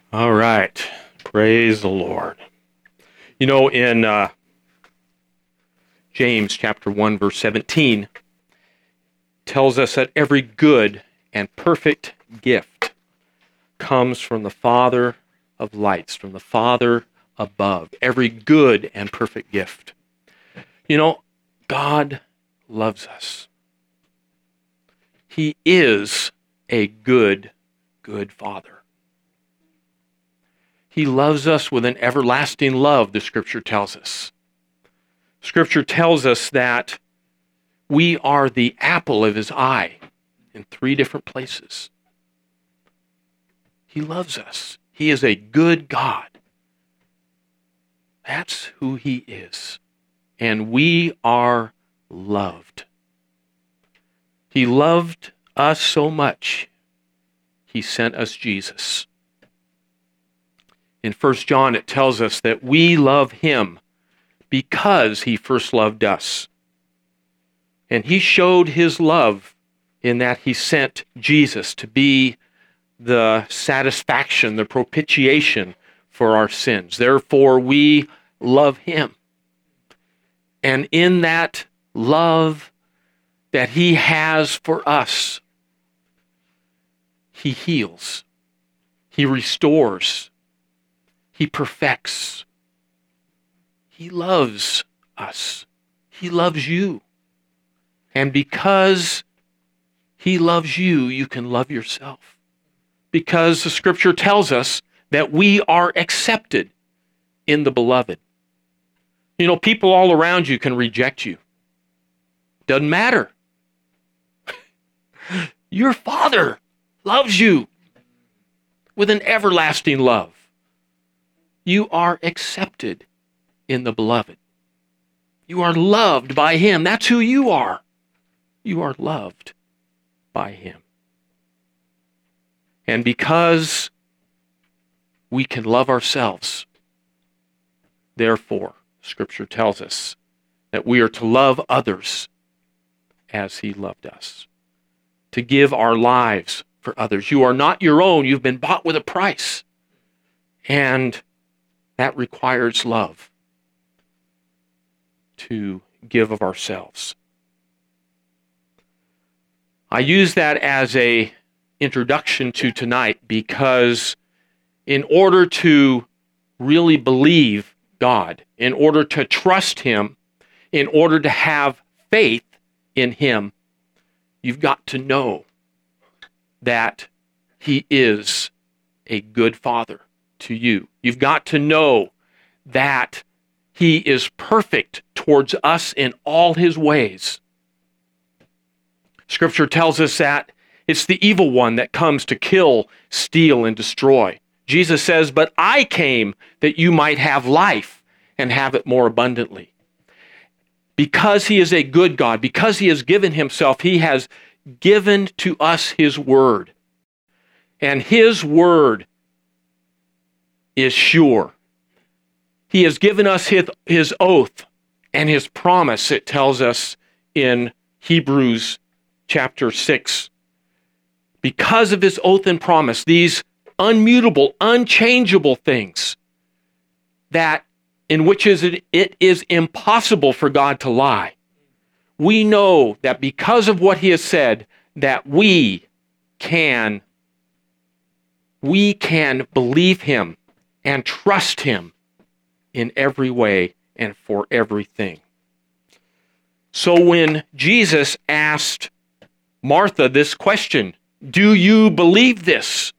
All right. Praise the Lord. You know, in James chapter 1, verse 17, tells us that every good and perfect gift comes from the Father of lights, from the Father above. Every good and perfect gift. You know, God loves us. He is a good Father. He loves us with an everlasting love, the Scripture tells us. Scripture tells us that we are the apple of His eye in 3 different places. He loves us. He is a good God. That's who He is. And we are loved. He loved us so much, He sent us Jesus. In 1 John, it tells us that we love Him because He first loved us. And He showed His love in that He sent Jesus to be the satisfaction, the propitiation for our sins. Therefore, we love Him. And in that love that He has for us, He heals, He restores, He perfects. He loves us. He loves you. And because He loves you, you can love yourself. Because the Scripture tells us that we are accepted in the Beloved. You know, people all around you can reject you. Doesn't matter. Your Father loves you with an everlasting love. You are accepted in the Beloved. You are loved by Him. That's who you are. You are loved by Him. And because we can love ourselves, therefore, Scripture tells us that we are to love others as He loved us, to give our lives for others. You are not your own. You've been bought with a price. And that requires love to give of ourselves. I use that as an introduction to tonight because in order to really believe God, in order to trust Him, in order to have faith in Him, you've got to know that He is a good Father to you. You've got to know that He is perfect towards us in all His ways. Scripture tells us that it's the evil one that comes to kill, steal, and destroy. Jesus says, "But I came that you might have life and have it more abundantly." Because He is a good God, because He has given Himself, He has given to us His Word. And His Word is sure. He has given us His oath and His promise, it tells us in Hebrews chapter 6. Because of His oath and promise, these unmutable, unchangeable things that in which it is impossible for God to lie, we know that because of what He has said, that we can believe Him and trust Him in every way and for everything. So when Jesus asked Martha this question, "Do you believe this?"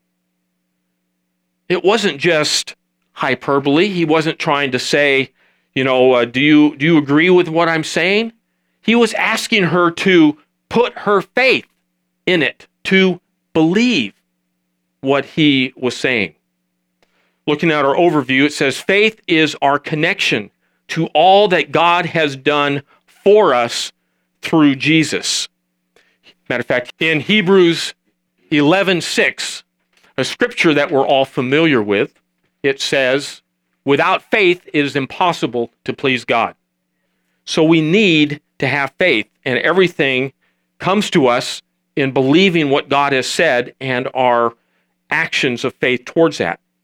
It wasn't just hyperbole. He wasn't trying to say, do you agree with what I'm saying? He was asking her to put her faith in it, to believe what He was saying. Looking at our overview, it says, faith is our connection to all that God has done for us through Jesus. Matter of fact, in Hebrews 11:6, a scripture that we're all familiar with, it says, without faith it is impossible to please God. So we need to have faith, and everything comes to us in believing what God has said and our actions of faith towards that.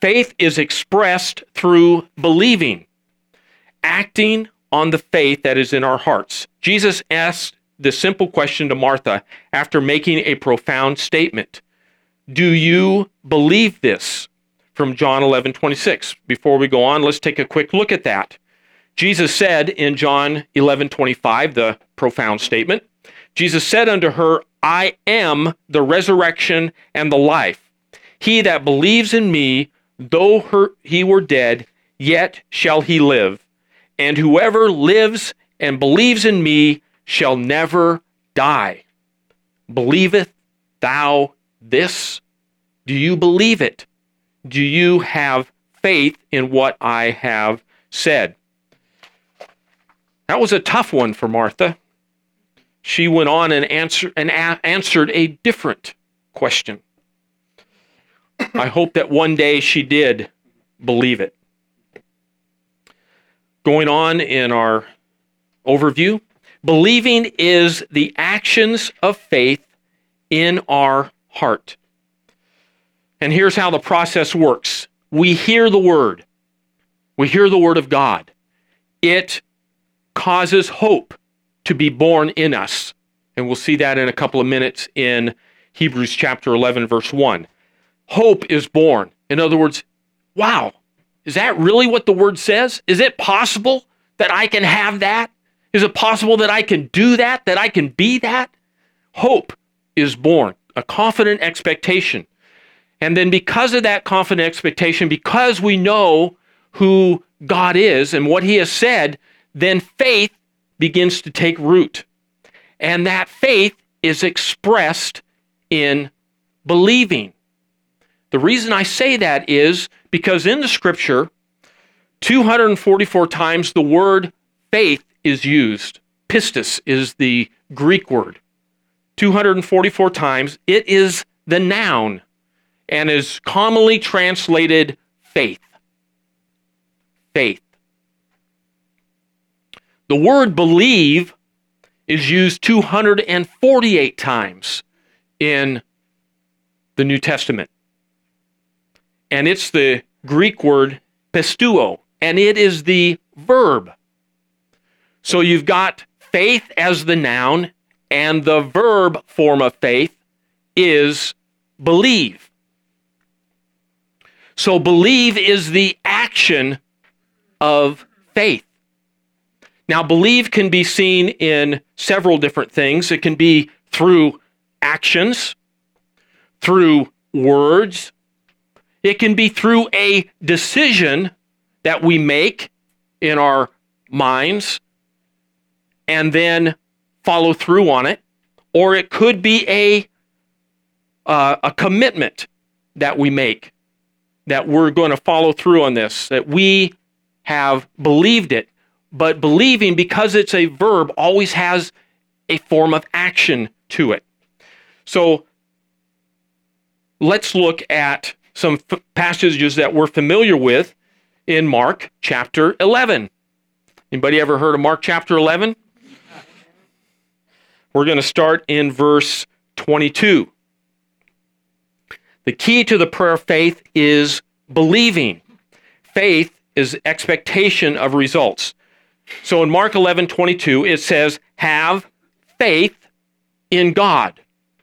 Faith is expressed through believing, acting on the faith that is in our hearts. Jesus asked the simple question to Martha after making a profound statement. Do you believe this? From John 11:26. Before we go on, let's take a quick look at that. Jesus said in John 11:25, the profound statement, Jesus said unto her, I am the resurrection and the life. He that believes in me, though he were dead, yet shall he live. And whoever lives and believes in me shall never die. Believeth thou this? Do you believe it? Do you have faith in what I have said? That was a tough one for Martha. She went on and answered a different question. I hope that one day she did believe it. Going on in our overview, believing is the actions of faith in our heart. And here's how the process works. We hear the word. We hear the word of God. It causes hope to be born in us. And we'll see that in a couple of minutes in Hebrews chapter 11, verse 1. Hope is born. In other words, wow, is that really what the word says? Is it possible that I can have that? Is it possible that I can do that I can be that? Hope is born, a confident expectation. And then because of that confident expectation, because we know who God is and what he has said, then faith begins to take root. And that faith is expressed in believing. The reason I say that is because in the scripture, 244 times the word faith is used. Pistis is the Greek word. 244 times it is the noun and is commonly translated faith. Faith. The word believe is used 248 times in the New Testament. And it's the Greek word pisteuo, and it is the verb. So you've got faith as the noun, and the verb form of faith is believe. So believe is the action of faith. Now, believe can be seen in several different things. It can be through actions, through words. It can be through a decision that we make in our minds and then follow through on it. Or it could be a commitment that we make, that we're going to follow through on this, that we have believed it. But believing, because it's a verb, always has a form of action to it. So let's look at some passages that we're familiar with in Mark chapter 11. Anybody ever heard of Mark chapter 11? We're going to start in verse 22. The key to the prayer of faith is believing. Faith is expectation of results. So in Mark 11:22, it says, have faith in God.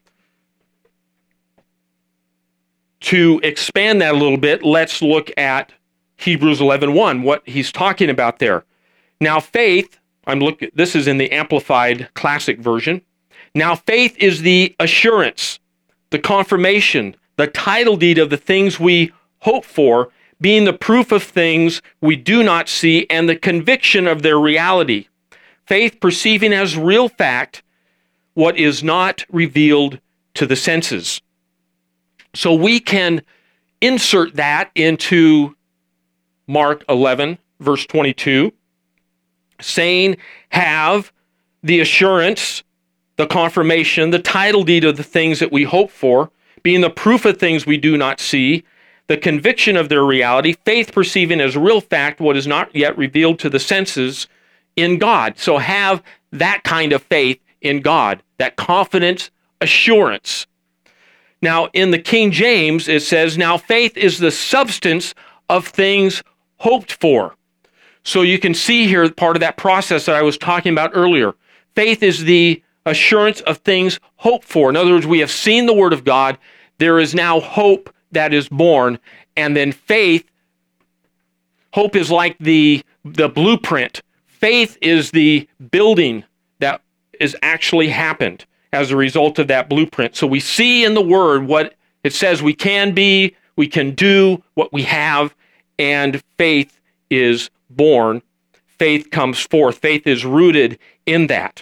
To expand that a little bit, let's look at Hebrews 11:1, what he's talking about there. Now faith, this is in the Amplified Classic Version. Now faith is the assurance, the confirmation, the title deed of the things we hope for, being the proof of things we do not see and the conviction of their reality. Faith perceiving as real fact what is not revealed to the senses. So we can insert that into Mark 11, verse 22, saying, have the assurance, the confirmation, the title deed of the things that we hope for, being the proof of things we do not see, the conviction of their reality, faith perceiving as real fact what is not yet revealed to the senses in God. So have that kind of faith in God, that confidence, assurance. Now, in the King James, it says, now faith is the substance of things hoped for. So you can see here part of that process that I was talking about earlier. Faith is the assurance of things hoped for. In other words, we have seen the Word of God. There is now hope that is born. And then faith, hope is like the blueprint. Faith is the building that is actually happened as a result of that blueprint. So we see in the Word what it says we can be, we can do, what we have, and faith is born. Faith comes forth. Faith is rooted in that.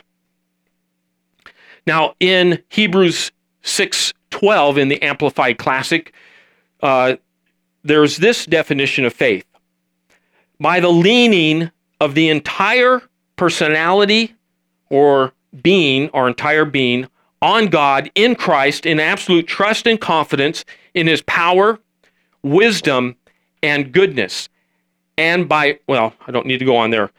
Now, in Hebrews 6:12 in the Amplified Classic, there's this definition of faith. By the leaning of the entire personality or being, our entire being, on God in Christ in absolute trust and confidence in his power, wisdom, and goodness. And by, well, I don't need to go on there.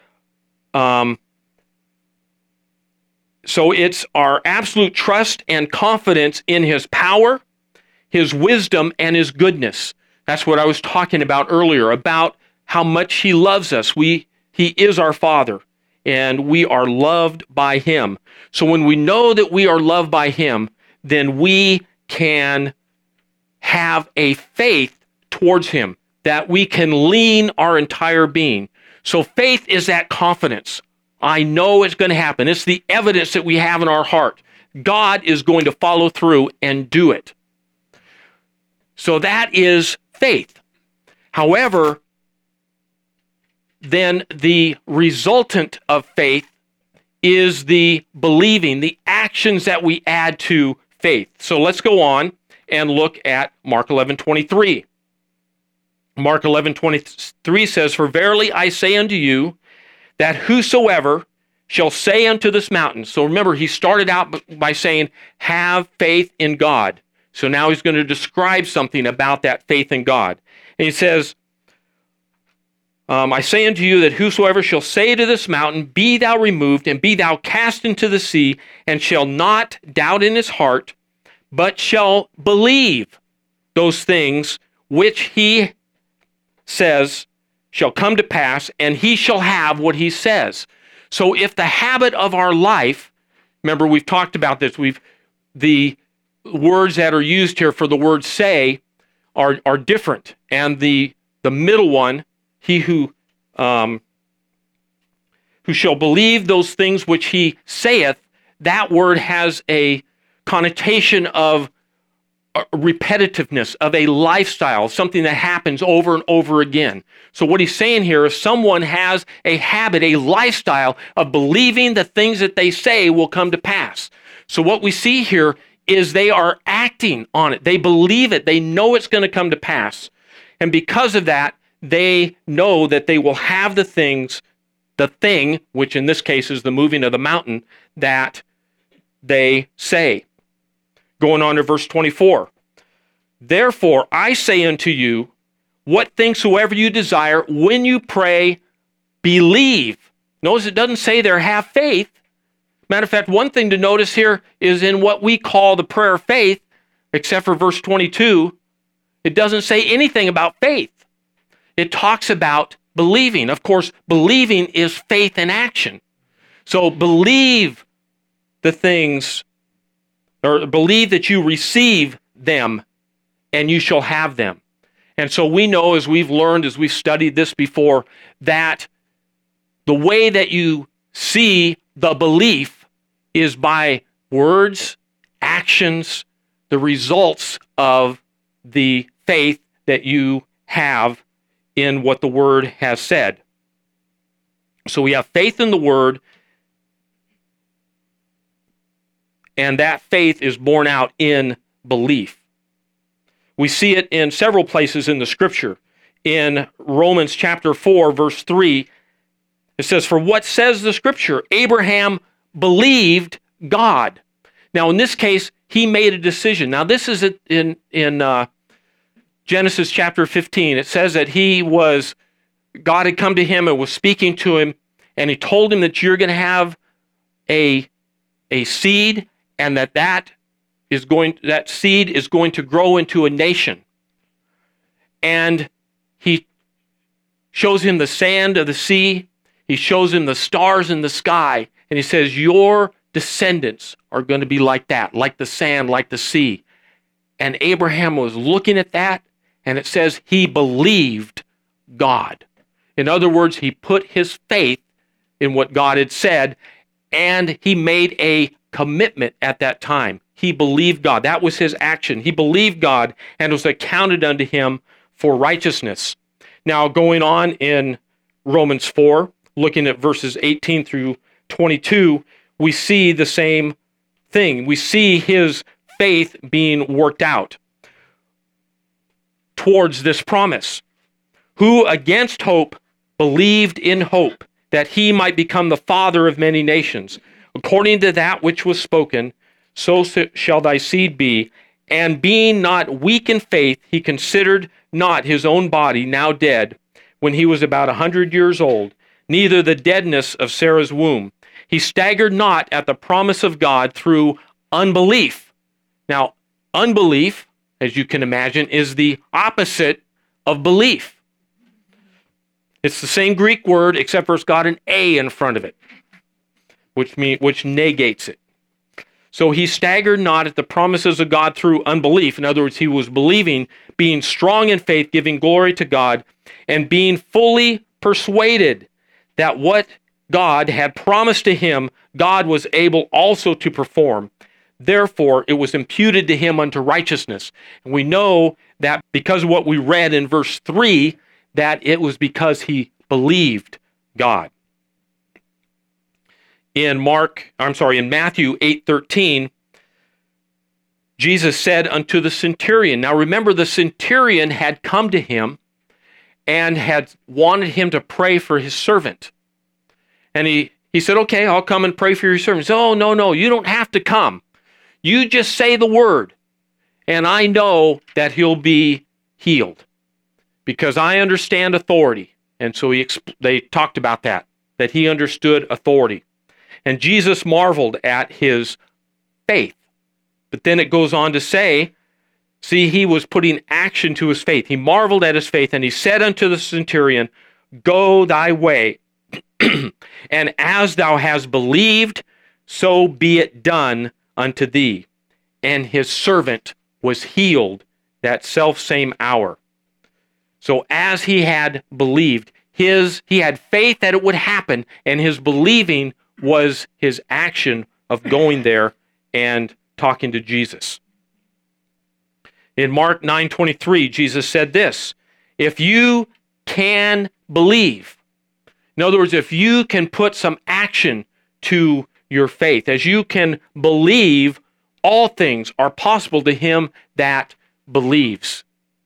So it's our absolute trust and confidence in his power, his wisdom, and his goodness. That's what I was talking about earlier, about how much he loves us. He is our Father, and we are loved by him. So when we know that we are loved by him, then we can have a faith towards him, that we can lean our entire being. So faith is that confidence. I know it's going to happen. It's the evidence that we have in our heart. God is going to follow through and do it. So that is faith. However, then the resultant of faith is the believing, the actions that we add to faith. So let's go on and look at Mark 11:23. Mark 11:23 says, "For verily I say unto you, that whosoever shall say unto this mountain," so remember, he started out by saying, have faith in God. So now he's going to describe something about that faith in God. And he says, I say unto you that whosoever shall say to this mountain, be thou removed, and be thou cast into the sea, and shall not doubt in his heart, but shall believe those things which he says shall come to pass, and he shall have what he says. So if the habit of our life, remember we've talked about this, the words that are used here for the word say are different. And the middle one, he who shall believe those things which he saith, that word has a connotation of repetitiveness, of a lifestyle, something that happens over and over again. So what he's saying here is someone has a habit, a lifestyle of believing the things that they say will come to pass. So what we see here is they are acting on it. They believe it. They know it's going to come to pass. And because of that, they know that they will have the thing, which in this case is the moving of the mountain, that they say. Going on to verse 24. Therefore, I say unto you, what things soever you desire, when you pray, believe. Notice it doesn't say there, have faith. Matter of fact, one thing to notice here is in what we call the prayer of faith, except for verse 22, it doesn't say anything about faith. It talks about believing. Of course, believing is faith in action. So believe the things, or believe that you receive them, and you shall have them. And so we know, as we've learned, as we've studied this before, that the way that you see the belief is by words, actions, the results of the faith that you have in what the Word has said. So we have faith in the Word, and that faith is borne out in belief. We see it in several places in the Scripture. In Romans chapter 4, verse 3, it says, "For what says the Scripture? Abraham believed God." Now, in this case, he made a decision. Now, this is in Genesis chapter 15. It says that God had come to him and was speaking to him, and he told him that you're going to have a seed, and that that seed is going to grow into a nation. And he shows him the sand of the sea. He shows him the stars in the sky. And he says, your descendants are going to be like that, like the sand, like the sea. And Abraham was looking at that, and it says he believed God. In other words, he put his faith in what God had said, and he made a commitment at that time. He believed God. That was his action. He believed God, and it was accounted unto him for righteousness. Now, going on in Romans 4, looking at verses 18 through 22, we see the same thing. We see his faith being worked out towards this promise. Who against hope believed in hope, that he might become the father of many nations, according to that which was spoken, so shall thy seed be. And being not weak in faith, he considered not his own body now dead, when he was about 100 years old, neither the deadness of Sarah's womb. He staggered not at the promise of God through unbelief. Now, unbelief, as you can imagine, is the opposite of belief. It's the same Greek word, except for it's got an A in front of it, which negates it. So he staggered not at the promises of God through unbelief. In other words, he was believing, being strong in faith, giving glory to God, and being fully persuaded that what God had promised to him, God was able also to perform. Therefore, it was imputed to him unto righteousness. And we know that because of what we read in verse 3, that it was because he believed God. In Matthew 8:13, Jesus said unto the centurion. Now remember, the centurion had come to him and had wanted him to pray for his servant. And he said, okay, I'll come and pray for your servant. He said, oh, no, you don't have to come. You just say the word, and I know that he'll be healed because I understand authority. And so they talked about that he understood authority. And Jesus marveled at his faith. But then it goes on to say, see, he was putting action to his faith. He marveled at his faith, and he said unto the centurion, go thy way, and as thou hast believed, so be it done unto thee. And his servant was healed that selfsame hour. So as he had believed, he had faith that it would happen, and his believing was his action of going there and talking to Jesus. In Mark 9:23, Jesus said this, if you can believe, in other words, if you can put some action to your faith, as you can believe, all things are possible to him that believes.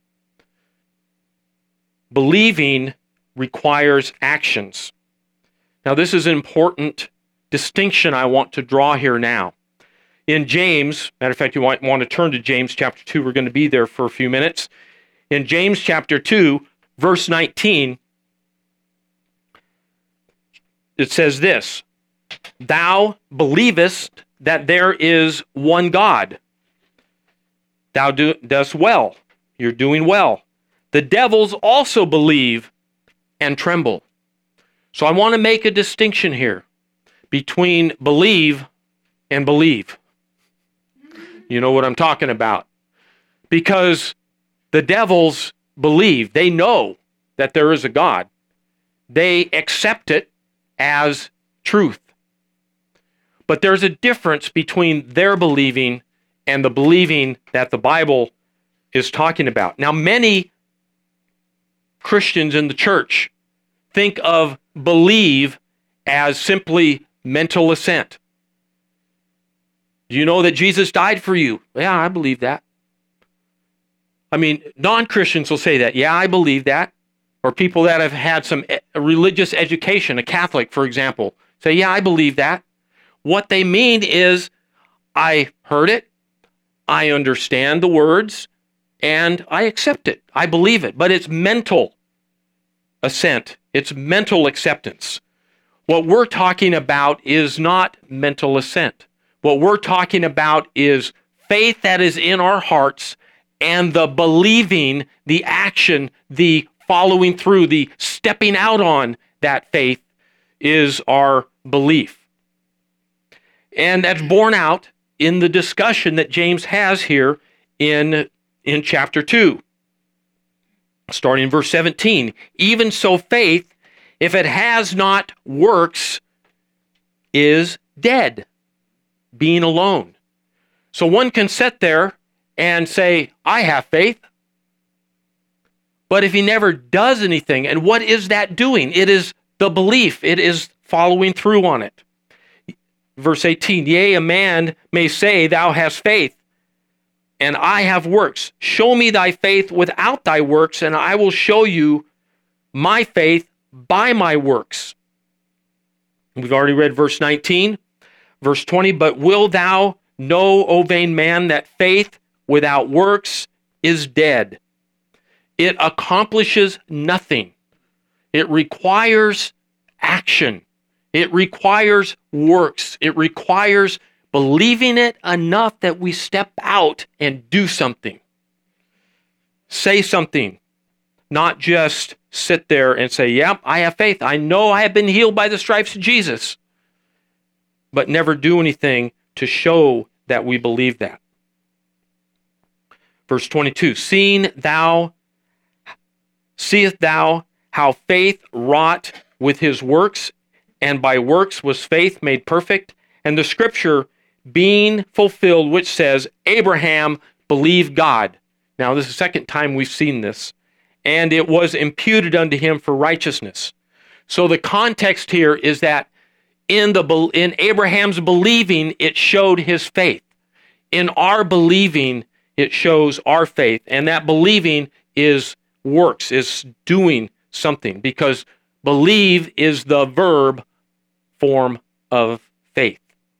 Believing requires actions. Now, this is an important distinction I want to draw here now. In James, matter of fact, you might want to turn to James chapter 2. We're going to be there for a few minutes. In James chapter 2, verse 19, it says this, thou believest that there is one God. Thou dost well. You're doing well. The devils also believe and tremble. So I want to make a distinction here between believe and believe. You know what I'm talking about. Because the devils believe. They know that there is a God. They accept it as truth. But there's a difference between their believing and the believing that the Bible is talking about. Now, many Christians in the church think of believe as simply mental assent. Do you know that Jesus died for you? Yeah, I believe that. I mean, non-Christians will say that. Yeah, I believe that. Or people that have had some religious education, a Catholic, for example, say, yeah, I believe that. What they mean is, I heard it, I understand the words, and I accept it. I believe it. But it's mental assent. It's mental acceptance. What we're talking about is not mental assent. What we're talking about is faith that is in our hearts and the believing, the action, the following through, the stepping out on that faith is our belief. And that's borne out in the discussion that James has here in chapter 2. Starting in verse 17. Even so faith, if it has not works, is dead, being alone. So one can sit there and say, I have faith. But if he never does anything, and what is that doing? It is the belief. It is following through on it. Verse 18, yea, a man may say, thou hast faith, and I have works. Show me thy faith without thy works, and I will show you my faith by my works. We've already read verse 19. Verse 20, but will thou know, O vain man, that faith without works is dead. It accomplishes nothing. It requires action. It requires works. It requires believing it enough that we step out and do something. Say something. Not just sit there and say, yep, I have faith. I know I have been healed by the stripes of Jesus. But never do anything to show that we believe that. Verse 22, seest thou how faith wrought with his works, and by works was faith made perfect? And the scripture being fulfilled, which says, Abraham believed God. Now, this is the second time we've seen this. And it was imputed unto him for righteousness. So the context here is that in Abraham's believing, it showed his faith. In our believing, it shows our faith. And that believing is works, is doing something. Because believe is the verb form of faith.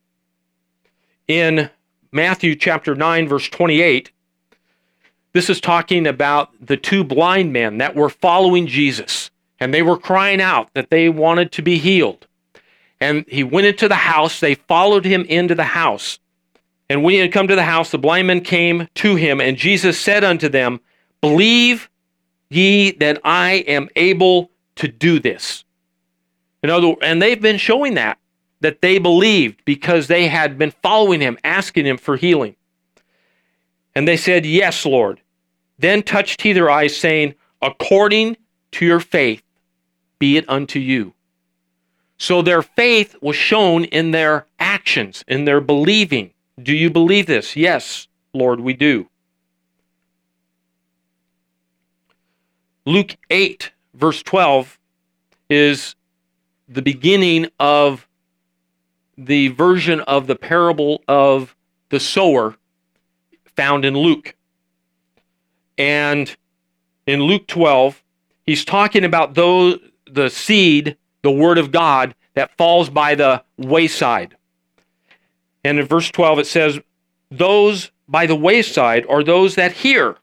In Matthew chapter 9, verse 28, this is talking about the two blind men that were following Jesus. And they were crying out that they wanted to be healed. And he went into the house. They followed him into the house. And when he had come to the house, the blind men came to him. And Jesus said unto them, believe ye that I am able to do this. And they've been showing that they believed because they had been following him, asking him for healing. And they said, yes, Lord. Then touched he their eyes, saying, according to your faith, be it unto you. So their faith was shown in their actions, in their believing. Do you believe this? Yes, Lord, we do. Luke 8, verse 12, is the beginning of the version of the parable of the sower found in Luke. And in Luke 12, he's talking about the seed, the word of God, that falls by the wayside. And in verse 12 it says, those by the wayside are those that hear.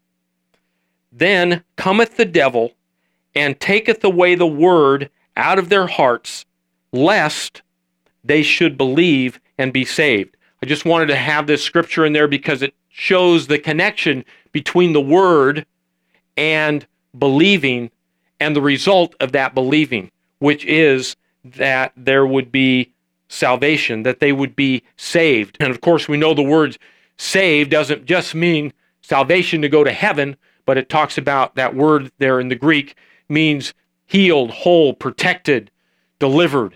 Then cometh the devil, and taketh away the word out of their hearts, lest they should believe and be saved. I just wanted to have this scripture in there because it shows the connection between the word and believing and the result of that believing, which is that there would be salvation, that they would be saved. And of course, we know the word saved doesn't just mean salvation to go to heaven, but it talks about that word there in the Greek means healed, whole, protected, delivered.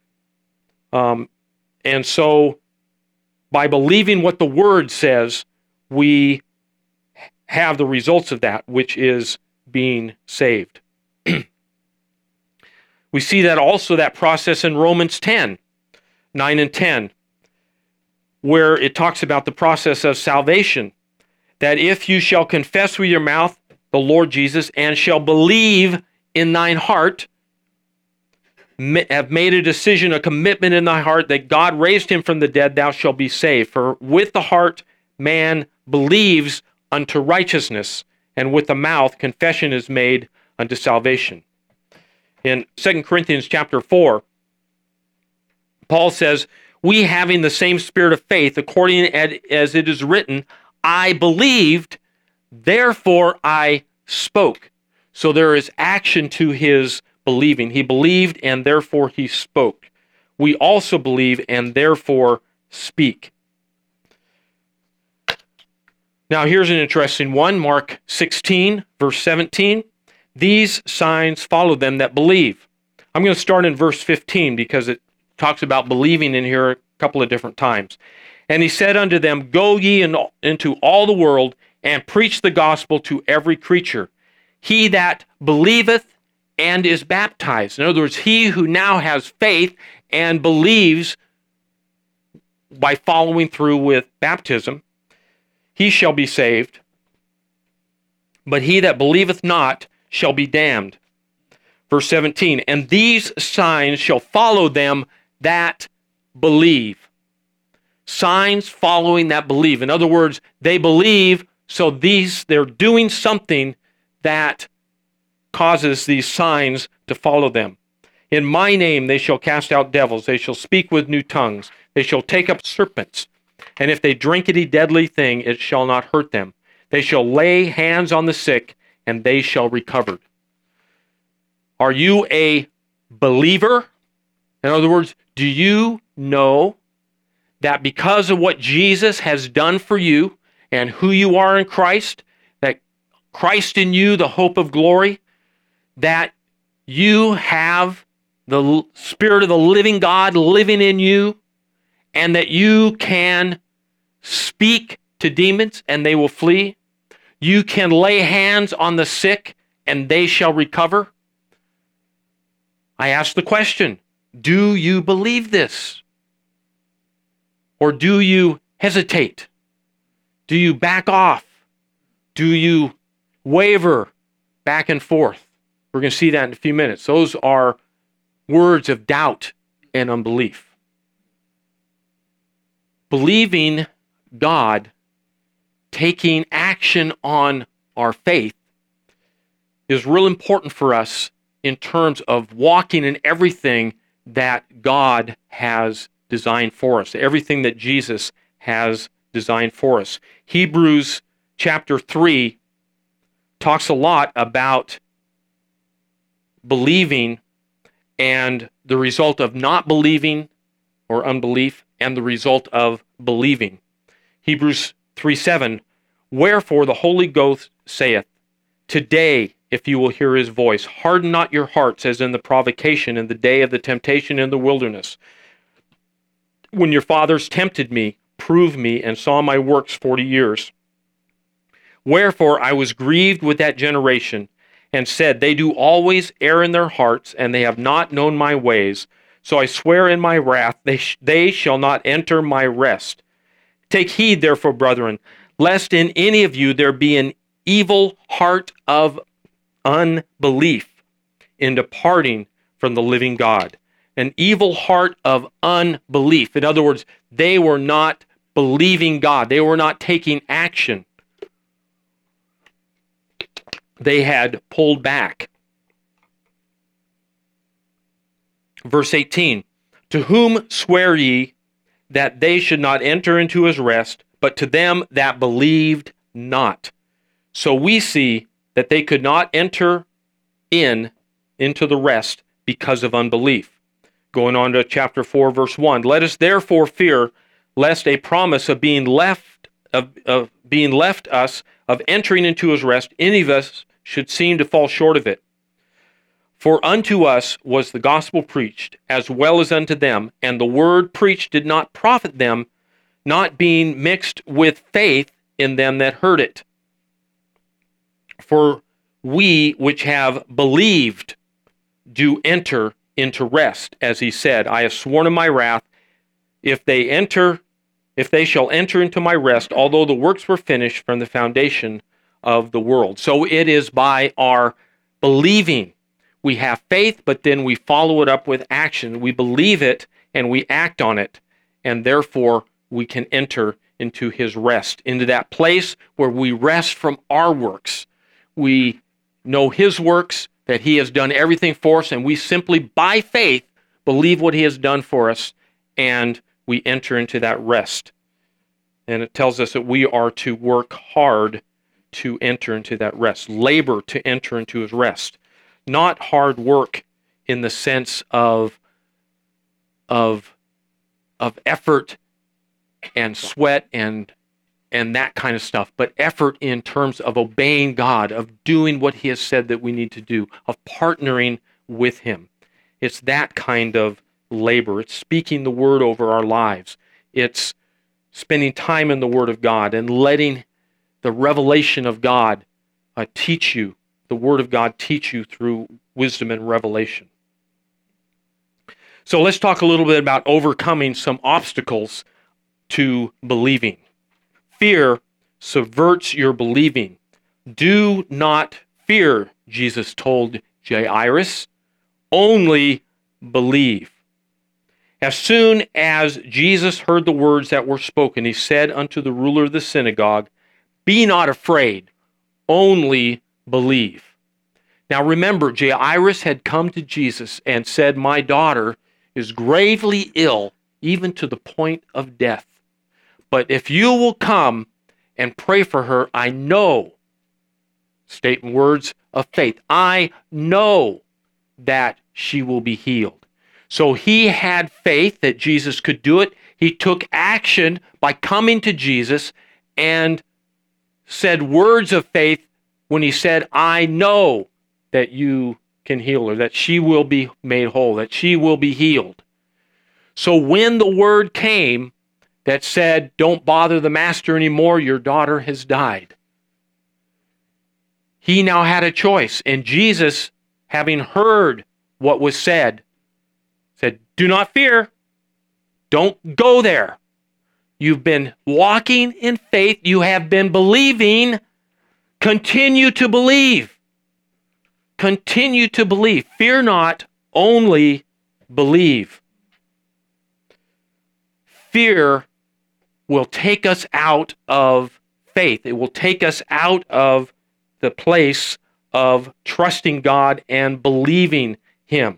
And so by believing what the word says, we have the results of that, which is being saved. We see that also, that process in Romans 10, 9 and 10, where it talks about the process of salvation, that if you shall confess with your mouth the Lord Jesus, and shall believe in thine heart, have made a decision, a commitment in thy heart that God raised him from the dead, thou shalt be saved. For with the heart man believes unto righteousness, and with the mouth confession is made unto salvation. In 2 Corinthians chapter 4, Paul says, We having the same spirit of faith, according as it is written, I believed, therefore I spoke. So there is action to his believing. He believed and therefore he spoke. We also believe and therefore speak. Now here's an interesting one, Mark 16, verse 17. These signs follow them that believe. I'm going to start in verse 15 because it talks about believing in here a couple of different times. And he said unto them, Go ye into all the world and preach the gospel to every creature. He that believeth and is baptized. In other words, he who now has faith and believes by following through with baptism, he shall be saved. But he that believeth not shall be damned. Verse 17, and these signs shall follow them that believe. Signs following that believe. In other words, they believe, so they're doing something that causes these signs to follow them. In my name they shall cast out devils, they shall speak with new tongues, they shall take up serpents, and if they drink any deadly thing, it shall not hurt them. They shall lay hands on the sick, and they shall recover. Are you a believer? In other words, do you know that because of what Jesus has done for you and who you are in Christ, that Christ in you, the hope of glory, that you have the Spirit of the living God living in you, and that you can speak to demons and they will flee? You can lay hands on the sick and they shall recover? I ask the question, do you believe this? Or do you hesitate? Do you back off? Do you waver back and forth? We're going to see that in a few minutes. Those are words of doubt and unbelief. Believing God, taking action on our faith, is real important for us in terms of walking in everything that God has designed for us, everything that Jesus has designed for us. Hebrews chapter 3 talks a lot about believing and the result of not believing or unbelief and the result of believing. Hebrews 3:7, wherefore the Holy Ghost saith, today, if you will hear his voice, harden not your hearts as in the provocation in the day of the temptation in the wilderness, when your fathers tempted me, proved me, and saw my works 40 years. Wherefore I was grieved with that generation, and said, they do always err in their hearts, and they have not known my ways. So I swear in my wrath, they shall not enter my rest. Take heed, therefore, brethren, lest in any of you there be an evil heart of unbelief in departing from the living God. An evil heart of unbelief. In other words, they were not believing God. They were not taking action. They had pulled back. Verse 18, to whom swear ye that they should not enter into his rest, but to them that believed not. So we see that they could not enter into the rest because of unbelief. Going on to chapter 4, verse 1, let us therefore fear, lest a promise of being left us of entering into his rest, any of us should seem to fall short of it. For unto us was the gospel preached, as well as unto them, and the word preached did not profit them, not being mixed with faith in them that heard it. For we which have believed do enter into rest, as he said, I have sworn in my wrath, if they shall enter into my rest, although the works were finished from the foundation of the world. So it is by our believing. We have faith, but then we follow it up with action. We believe it and we act on it, and therefore we can enter into his rest, into that place where we rest from our works. We know his works, that he has done everything for us, and we simply, by faith, believe what he has done for us, and we enter into that rest. And it tells us that we are to work hard to enter into that rest, labor to enter into his rest. Not hard work in the sense of effort and sweat and that kind of stuff, but effort in terms of obeying God, of doing what he has said that we need to do, of partnering with him. It's that kind of labor. It's speaking the word over our lives. It's spending time in the word of God and letting the revelation of God teach you, the word of God teach you through wisdom and revelation. So let's talk a little bit about overcoming some obstacles to believing. Fear subverts your believing. Do not fear, Jesus told Jairus. Only believe. As soon as Jesus heard the words that were spoken, he said unto the ruler of the synagogue, "Be not afraid, only believe." Now remember, Jairus had come to Jesus and said, "My daughter is gravely ill, even to the point of death. But if you will come and pray for her, I know," stating words of faith, "I know that she will be healed." So he had faith that Jesus could do it. He took action by coming to Jesus and said words of faith when he said, "I know that you can heal her, that she will be made whole, that she will be healed." So when the word came that said, "Don't bother the master anymore, your daughter has died," he now had a choice. And Jesus, having heard what was said, "Do not fear. Don't go there. You've been walking in faith. You have been believing. Continue to believe. Continue to believe. Fear not, only believe." Fear will take us out of faith. It will take us out of the place of trusting God and believing him.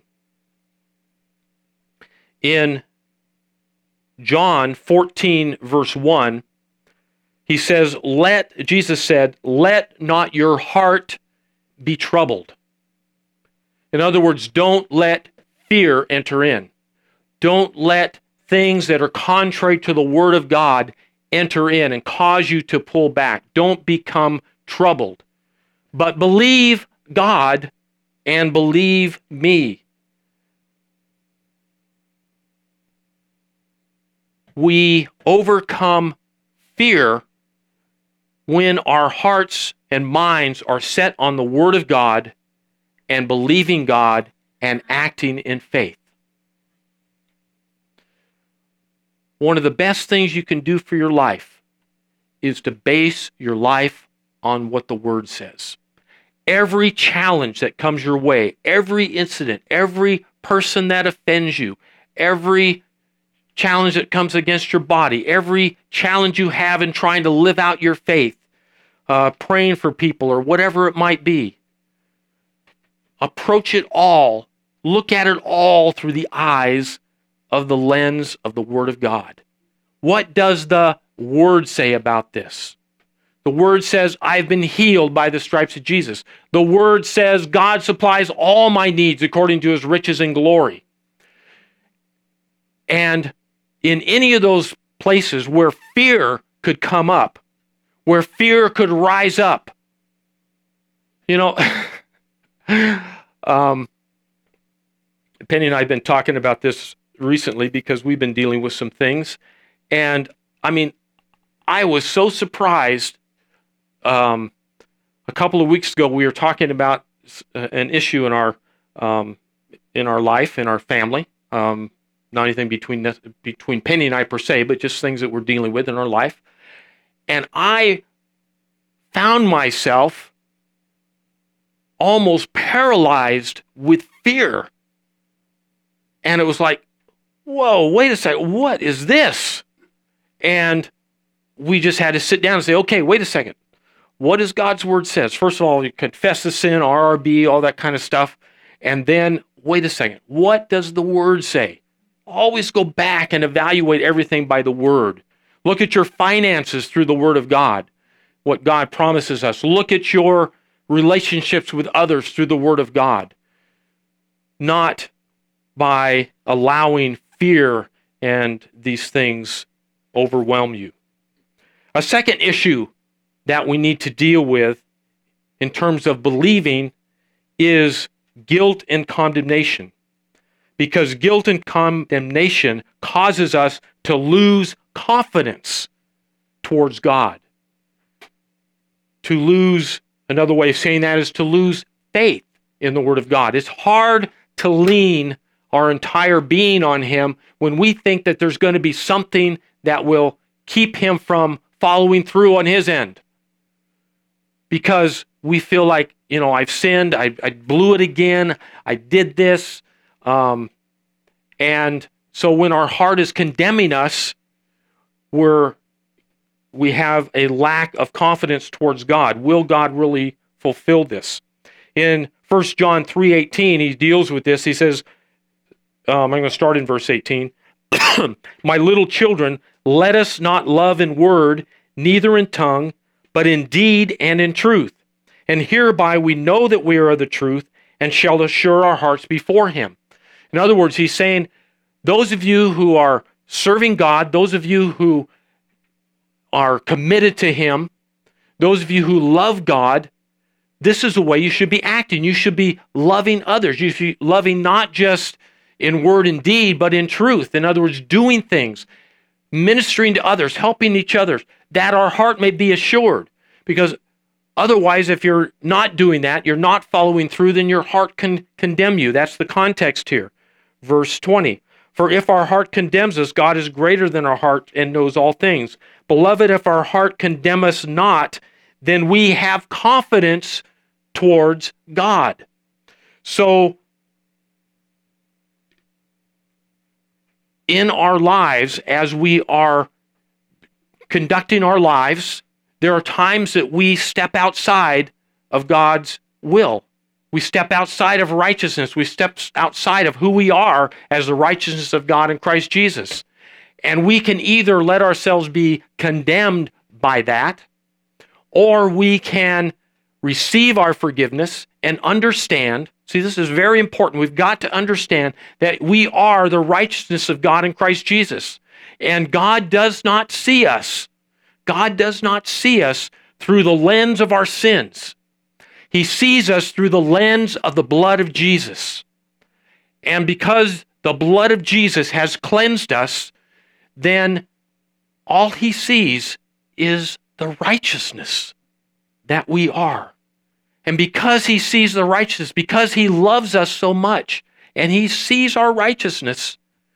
In John 14, verse 1, he says, Jesus said, "Let not your heart be troubled." In other words, don't let fear enter in. Don't let things that are contrary to the word of God enter in and cause you to pull back. Don't become troubled. But believe God and believe me. We overcome fear when our hearts and minds are set on the Word of God and believing God and acting in faith. One of the best things you can do for your life is to base your life on what the Word says. Every challenge that comes your way, every incident, every person that offends you, every challenge that comes against your body, every challenge you have in trying to live out your faith, praying for people or whatever it might be, approach it all, look at it all through the eyes of the lens of the Word of God. What does the Word say about this? The Word says, "I've been healed by the stripes of Jesus." The Word says, "God supplies all my needs according to his riches and glory." And in any of those places where fear could come up, where fear could rise up, Penny and I have been talking about this recently because we've been dealing with some things. And I was so surprised. A couple of weeks ago, we were talking about an issue in our life, in our family. Not anything between Penny and I per se, but just things that we're dealing with in our life. And I found myself almost paralyzed with fear. And it was like, whoa, wait a second, what is this? And we just had to sit down and say, okay, wait a second. What does God's Word says? First of all, you confess the sin, RRB, all that kind of stuff. And then, wait a second, what does the Word say? Always go back and evaluate everything by the Word. Look at your finances through the Word of God, what God promises us. Look at your relationships with others through the Word of God, not by allowing fear and these things overwhelm you. A second issue that we need to deal with in terms of believing is guilt and condemnation. Because guilt and condemnation causes us to lose confidence towards God. To lose, another way of saying that is to lose faith in the Word of God. It's hard to lean our entire being on Him when we think that there's going to be something that will keep Him from following through on His end. Because we feel like, I've sinned, I blew it again, I did this. And so when our heart is condemning us, we have a lack of confidence towards God. Will God really fulfill this? In 1 John 3:18, he deals with this. He says, I'm going to start in verse 18. My little children, let us not love in word, neither in tongue, but in deed and in truth. And hereby we know that we are of the truth, and shall assure our hearts before Him. In other words, he's saying, those of you who are serving God, those of you who are committed to Him, those of you who love God, this is the way you should be acting. You should be loving others. You should be loving not just in word and deed, but in truth. In other words, doing things, ministering to others, helping each other, that our heart may be assured. Because otherwise, if you're not doing that, you're not following through, then your heart can condemn you. That's the context here. Verse 20. For if our heart condemns us, God is greater than our heart and knows all things. Beloved, if our heart condemn us not, then we have confidence towards God. So, in our lives, as we are conducting our lives, there are times that we step outside of God's will. We step outside of righteousness. We step outside of who we are as the righteousness of God in Christ Jesus. And we can either let ourselves be condemned by that, or we can receive our forgiveness and understand. See, this is very important. We've got to understand that we are the righteousness of God in Christ Jesus. And God does not see us. God does not see us through the lens of our sins. He sees us through the lens of the blood of Jesus. And because the blood of Jesus has cleansed us, then all He sees is the righteousness that we are. And because He sees the righteousness, because He loves us so much, and He sees our righteousness,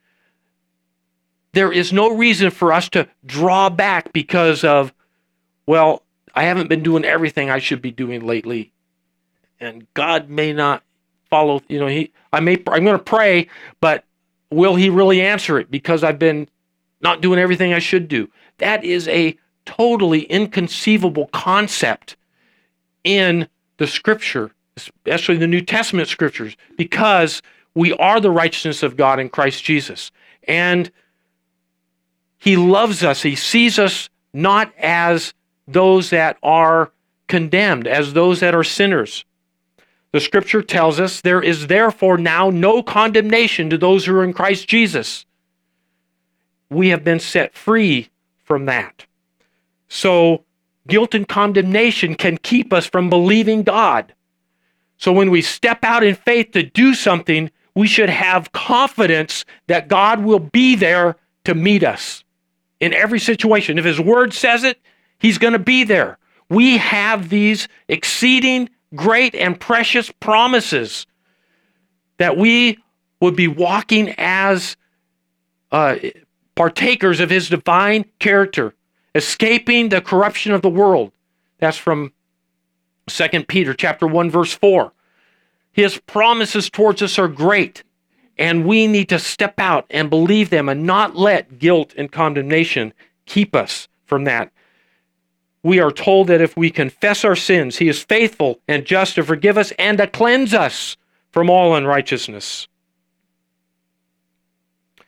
there is no reason for us to draw back because of, well, I haven't been doing everything I should be doing lately, and God may not follow. I'm going to pray, but will He really answer it because I've been not doing everything I should do? That is a totally inconceivable concept in the Scripture, especially the New Testament Scriptures, because we are the righteousness of God in Christ Jesus. And He loves us. He sees us not as those that are condemned, as those that are sinners. The Scripture tells us there is therefore now no condemnation to those who are in Christ Jesus. We have been set free from that. So guilt and condemnation can keep us from believing God. So when we step out in faith to do something, we should have confidence that God will be there to meet us in every situation. If His Word says it, He's going to be there. We have these exceeding great and precious promises that we would be walking as partakers of His divine character, escaping the corruption of the world. That's from 2 Peter chapter 1, verse 4. His promises towards us are great, and we need to step out and believe them and not let guilt and condemnation keep us from that. We are told that if we confess our sins, He is faithful and just to forgive us and to cleanse us from all unrighteousness.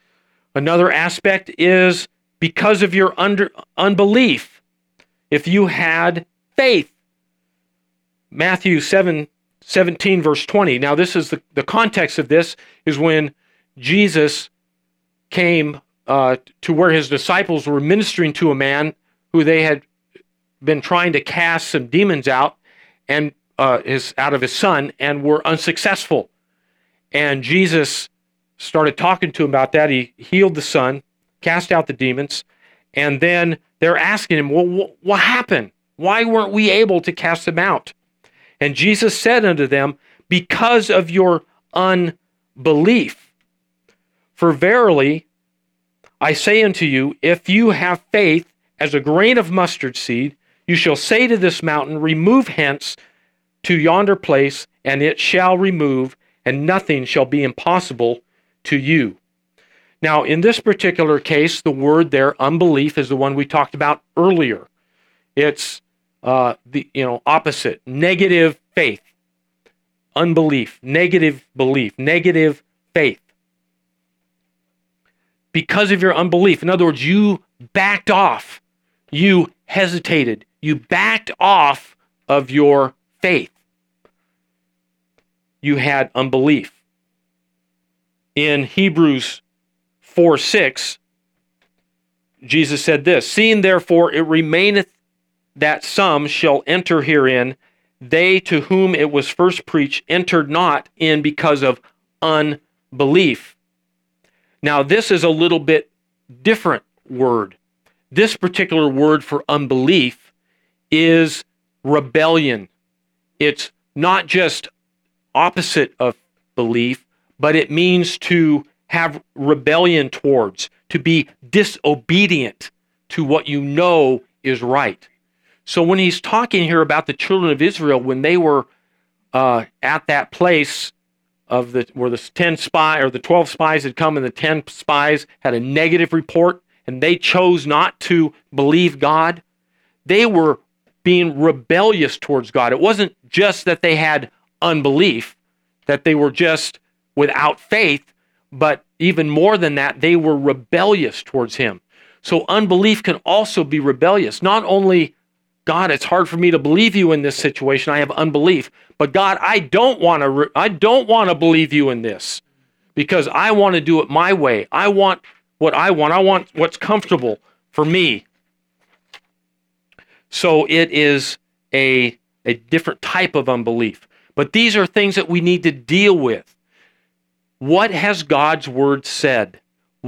Another aspect is because of your unbelief. If you had faith. Matthew 7:17, verse 20. Now, this is the context of this is when Jesus came to where his disciples were ministering to a man who they had been trying to cast some demons out and out of his son and were unsuccessful. And Jesus started talking to him about that. He healed the son, cast out the demons, and then they're asking him, well, what happened? Why weren't we able to cast them out? And Jesus said unto them, because of your unbelief. For verily, I say unto you, if you have faith as a grain of mustard seed, you shall say to this mountain, remove hence to yonder place, and it shall remove, and nothing shall be impossible to you. Now, in this particular case, the word there, unbelief, is the one we talked about earlier. It's the opposite, negative faith, unbelief, negative belief, negative faith. Because of your unbelief, in other words, you backed off, you hesitated, you backed off of your faith. You had unbelief. In Hebrews 4:6, Jesus said this, seeing therefore it remaineth that some shall enter herein, they to whom it was first preached entered not in because of unbelief. Now, this is a little bit different word. This particular word for unbelief is rebellion. It's not just opposite of belief, but it means to have rebellion towards, to be disobedient to what you know is right. So when he's talking here about the children of Israel, when they were at that place of where the 12 spies had come and the 10 spies had a negative report and they chose not to believe God, they were being rebellious towards God. It wasn't just that they had unbelief, that they were just without faith, but even more than that, they were rebellious towards him. So unbelief can also be rebellious. Not only, God, it's hard for me to believe you in this situation, I have unbelief, but God, I don't want to believe you in this because I want to do it my way. I want what I want. I want what's comfortable for me. So it is a different type of unbelief. But these are things that we need to deal with. What has God's word said?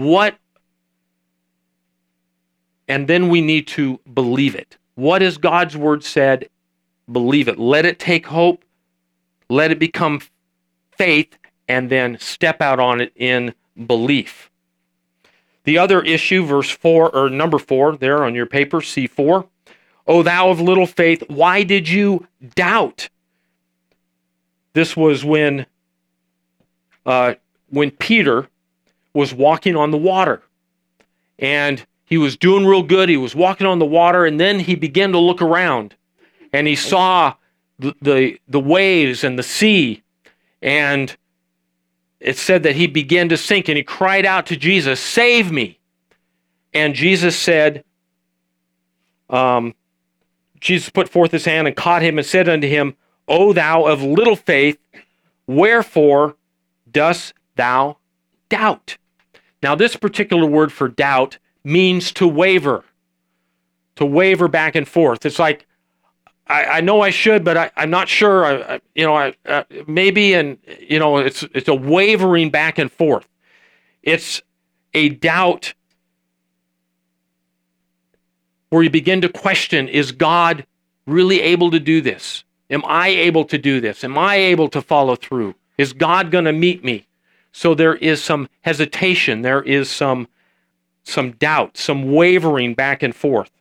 And then we need to believe it. What has God's word said? Believe it. Let it take hope. Let it become faith, and then step out on it in belief. The other issue, verse 4, or number 4, there on your paper, C4. O thou of little faith, why did you doubt? This was when Peter was walking on the water. And he was doing real good. He was walking on the water, and then he began to look around. And he saw the waves and the sea. And it said that he began to sink, and he cried out to Jesus, save me. And Jesus said, Jesus put forth his hand and caught him and said unto him, O thou of little faith, wherefore dost thou doubt? Now, this particular word for doubt means to waver back and forth. It's like, I know I should, but I'm not sure. Maybe, and it's a wavering back and forth. It's a doubt where you begin to question: is God really able to do this? Am I able to do this? Am I able to follow through? Is God going to meet me? So there is some hesitation. There is some doubt, some wavering back and forth.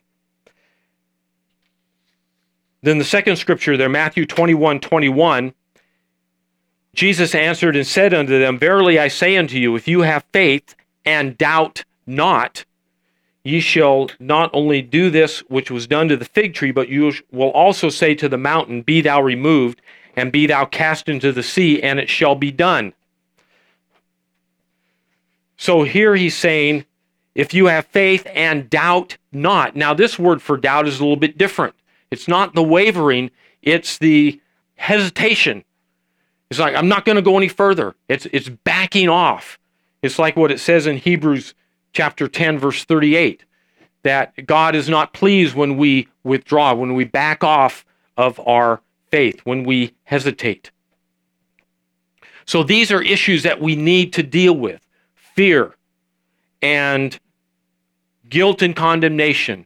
Then the second scripture there, Matthew 21:21, Jesus answered and said unto them, Verily I say unto you, if you have faith and doubt not, ye shall not only do this which was done to the fig tree, but you will also say to the mountain, Be thou removed, and be thou cast into the sea, and it shall be done. So here he's saying, if you have faith and doubt not. Now this word for doubt is a little bit different. It's not the wavering, it's the hesitation. It's like, I'm not going to go any further. It's backing off. It's like what it says in Hebrews chapter 10, verse 38, that God is not pleased when we withdraw, when we back off of our faith, when we hesitate. So these are issues that we need to deal with. Fear and guilt and condemnation,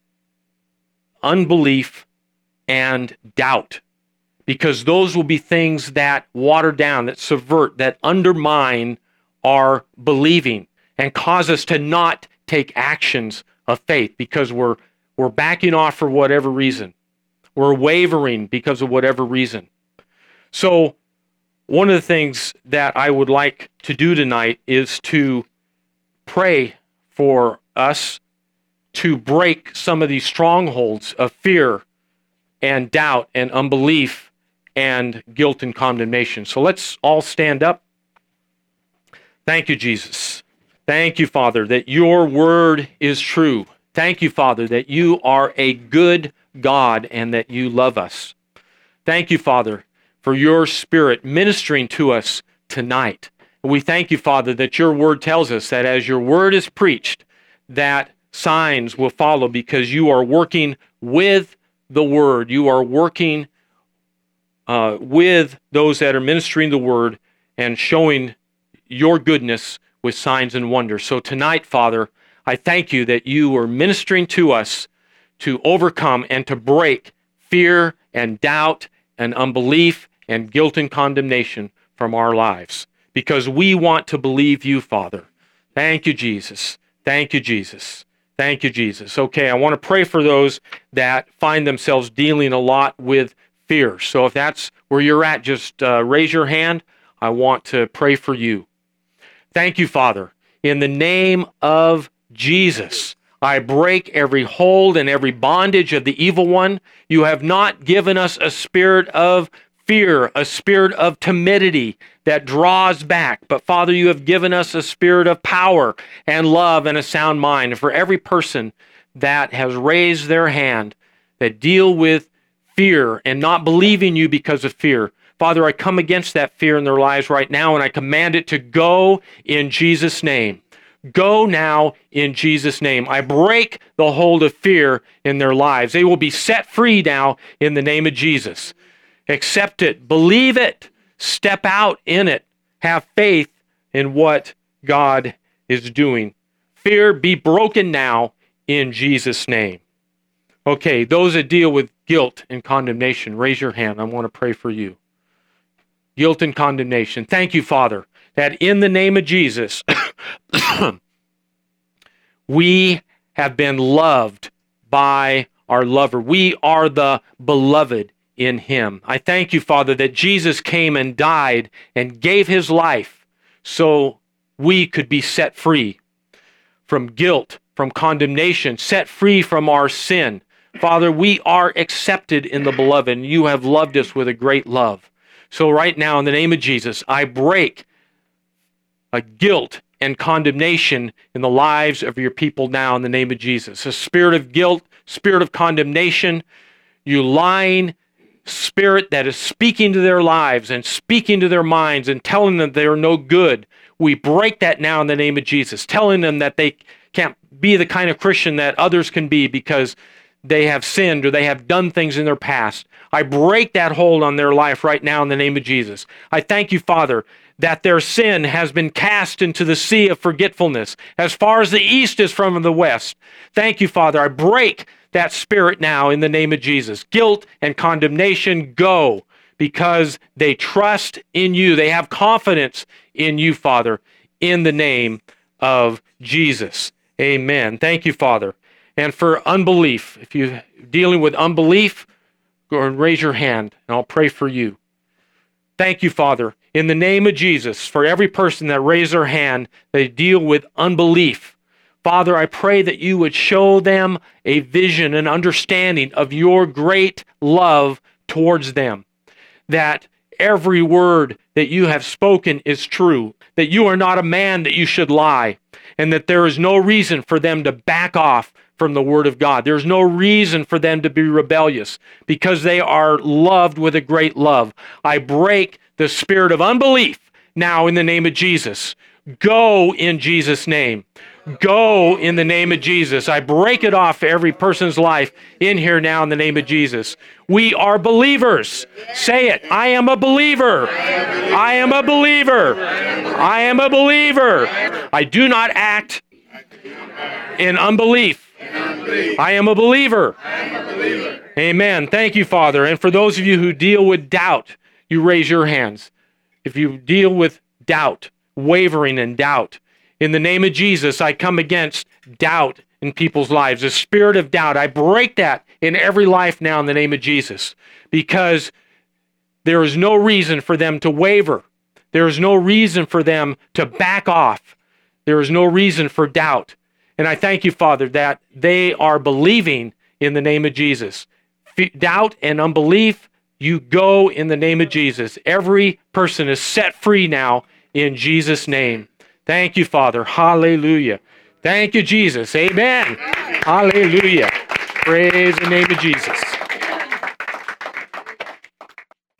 unbelief and doubt. Because those will be things that water down, that subvert, that undermine our believing and cause us to not take actions of faith because we're backing off for whatever reason. We're wavering because of whatever reason. So one of the things that I would like to do tonight is to pray for us to break some of these strongholds of fear and doubt and unbelief and guilt and condemnation. So let's all stand up. Thank you, Jesus. Thank you, Father, that your word is true. Thank you, Father, that you are a good God and that you love us. Thank you, Father, for your Spirit ministering to us tonight. We thank you, Father, that your word tells us that as your word is preached, that signs will follow because you are working with the word. You are working with those that are ministering the word and showing your goodness with signs and wonders. So tonight, Father, I thank you that you are ministering to us to overcome and to break fear and doubt and unbelief and guilt and condemnation from our lives because we want to believe you, Father. Thank you, Jesus. Thank you, Jesus. Thank you, Jesus. Okay, I want to pray for those that find themselves dealing a lot with fear. So if that's where you're at, just raise your hand. I want to pray for you. Thank you, Father. In the name of Jesus, I break every hold and every bondage of the evil one. You have not given us a spirit of fear, a spirit of timidity that draws back. But Father, you have given us a spirit of power and love and a sound mind. And for every person that has raised their hand that deal with fear and not believing you because of fear, Father, I come against that fear in their lives right now and I command it to go in Jesus' name. Go now in Jesus' name. I break the hold of fear in their lives. They will be set free now in the name of Jesus. Accept it. Believe it. Step out in it. Have faith in what God is doing. Fear be broken now in Jesus' name. Okay, those that deal with guilt and condemnation, raise your hand. I want to pray for you. Guilt and condemnation. Thank you, Father, that in the name of Jesus, we have been loved by our lover. We are the beloved in him. I thank you, Father, that Jesus came and died and gave his life so we could be set free from guilt, from condemnation, set free from our sin. Father, we are accepted in the beloved, and you have loved us with a great love. So right now, in the name of Jesus, I break a guilt and condemnation in the lives of your people now in the name of Jesus. A spirit of guilt, spirit of condemnation, you lying spirit that is speaking to their lives and speaking to their minds and telling them they are no good. We break that now in the name of Jesus, telling them that they can't be the kind of Christian that others can be because they have sinned or they have done things in their past. I break that hold on their life right now in the name of Jesus. I thank you, Father, that their sin has been cast into the sea of forgetfulness as far as the east is from the west. Thank you, Father. I break that spirit now in the name of Jesus. Guilt and condemnation go because they trust in you. They have confidence in you, Father, in the name of Jesus. Amen. Thank you, Father. And for unbelief, if you're dealing with unbelief, go and raise your hand and I'll pray for you. Thank you, Father, in the name of Jesus, for every person that raised their hand, they deal with unbelief. Father, I pray that you would show them a vision and understanding of your great love towards them. That every word that you have spoken is true, that you are not a man that you should lie, and that there is no reason for them to back off from the word of God. There's no reason for them to be rebellious because they are loved with a great love. I break the spirit of unbelief now in the name of Jesus. Go in Jesus' name. Go in the name of Jesus. I break it off every person's life in here now in the name of Jesus. We are believers. Say it. I am a believer. I am a believer. I am a believer. I do not act in unbelief. I am a believer. Amen. Thank you, Father. And for those of you who deal with doubt, you raise your hands. If you deal with doubt, wavering and doubt, in the name of Jesus, I come against doubt in people's lives. The spirit of doubt, I break that in every life now in the name of Jesus, because there is no reason for them to waver. There is no reason for them to back off. There is no reason for doubt. And I thank you, Father, that they are believing in the name of Jesus. Doubt and unbelief, you go in the name of Jesus. Every person is set free now in Jesus' name. Thank you, Father. Hallelujah. Thank you, Jesus. Amen. Hallelujah. Praise the name of Jesus.